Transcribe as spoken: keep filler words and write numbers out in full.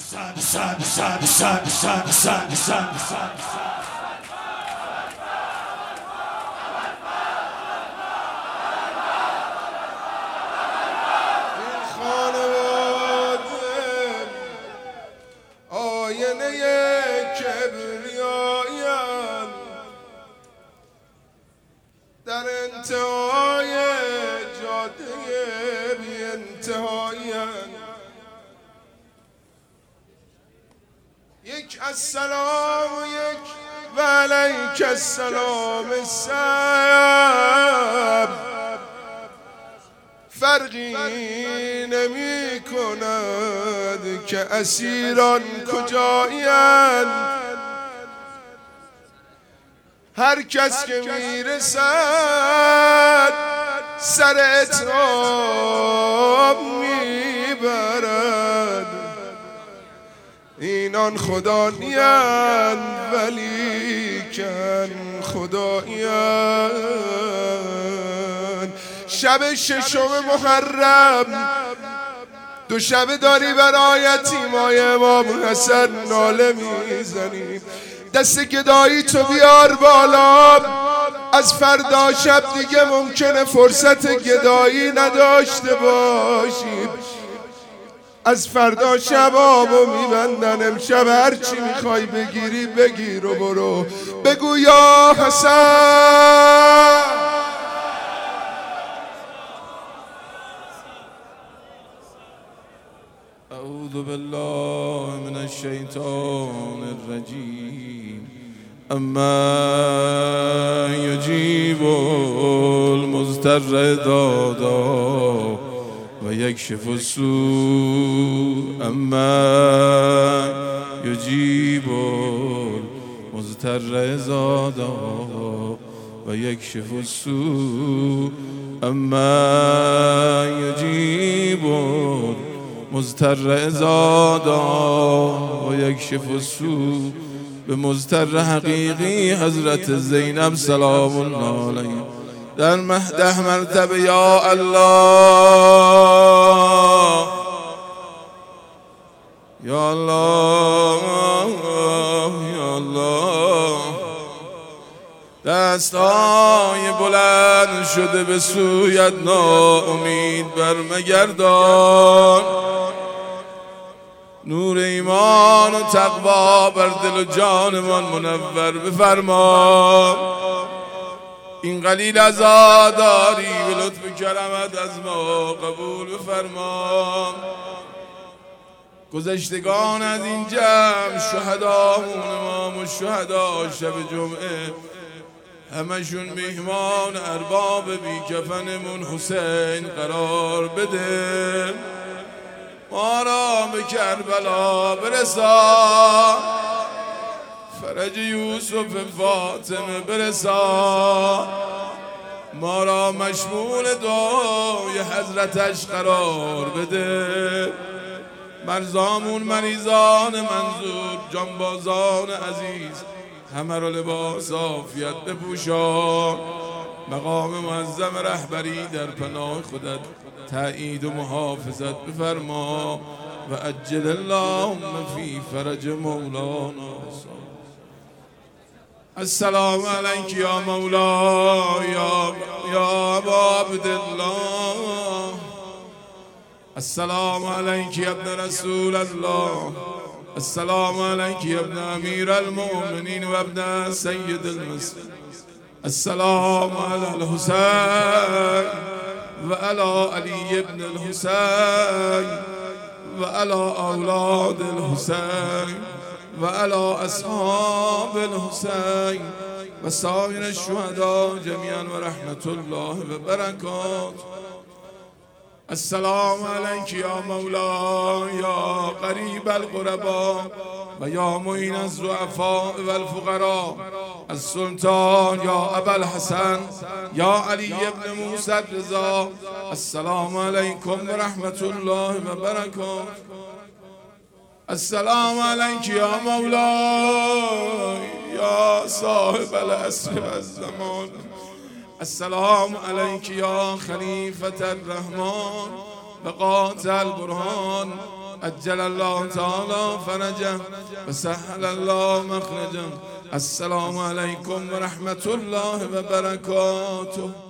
در انتهای جاده بی انتهایند. یک السلام و یک و علیک السلام سب فرقی نمی کند که اسیران کجایند. هر کس که میرسد سر اتهام میبرد. اینان خدا نیند ولیکن خدایند. شب ششم محرم دو شب داری برای یتیمای امام حسن ناله میزنیم. دست گدایی تو بیار بالا. از فردا شب دیگه ممکنه فرصت گدایی نداشته باشیم. از فردا شبابو میبندن. امشب هرچی میخوای بگیری بگیر و برو. بگو یا حسن. اعوذ بالله من الشیطان الرجیم. اما یجیب المضطر دادا و یکشف السوء. اما یجیب المضطر زادا و یکشف السوء. اما یجیب مضطر زادا و یکشف السوء. به مضطر حقیقی حضرت زینب سلام الله علیها در ده مرتبه یا الله یا الله یا الله. دستای بلند شده به سویت ناامید برمگردان. نور ایمان و تقوا بر دل و جانمان منور بفرما. این قلیل عزاداری به لطف کرمت از ما قبول بفرما. گذشتگان از این جمع شهدامون امام و شهدا شب جمعه همشون میهمان ارباب بی کفنمون حسین قرار بده. ما را به کربلا برسان. فرج یوسف فاطمه برسان. ما را مشمول دعای حضرتش قرار بده. مرزامون مریضان منظور جانبازان عزیز همه را لباس عافیت بپوشان. مقام معظم رهبری در پناه خودت تأیید و محافظت بفرما. و عجل اللهم فی فرج مولانا. السلام علیک یا مولا یا یا ابا عبدالله. السلام علیک یا ابن رسول الله. السلام علیک یا ابن امیر المؤمنین و ابن سید المسلمین. السلام علی الحسین و علی علی ابن الحسین و علی اولاد الحسین و علی اصحاب الحسین و سایر الشهداء جمیعا و رحمت الله و برکاته. السلام علیک یا مولا یا قریب القربا و یا معین الضعفاء و الفقراء. السلطان یا ابا الحسن یا علی ابن موسی الرضا. السلام علیکم و رحمت الله و برکاته. السلام علیک یا مولا یا صاحب العصر و الزمان. السلام علیک یا خلیفة الرحمن و قاطع البرهان عجل الله تعالى فرجه و سهل الله مخرجه. السلام علیکم و رحمت الله و برکاته.